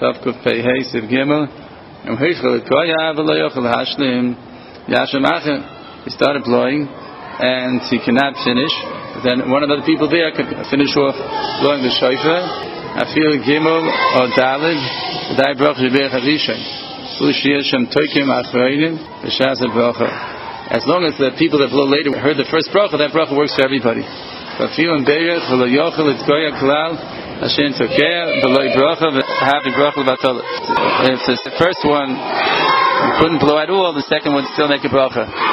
Tavkuf Pei Hey Siv Gimel. And Heichel Koya V'Lo Yochel Hashlim Yashem Acher. He started blowing, and he cannot finish. But then one of the people there could finish off blowing the shofar. I feel Gimel or Dalid. The Dai Bracha Yibech Harishon. Ushiyah Shem Toikim Achreinim V'Shas Bracha. As long as the people that blow later heard the first bracha, that bracha works for everybody. But feeling Beirach V'Lo Yochel Itkoya Klal Hashem Tokeh V'Lo Bracha Happy Bracha L'Batol. If the first one you couldn't blow at all, the second one still make a bracha.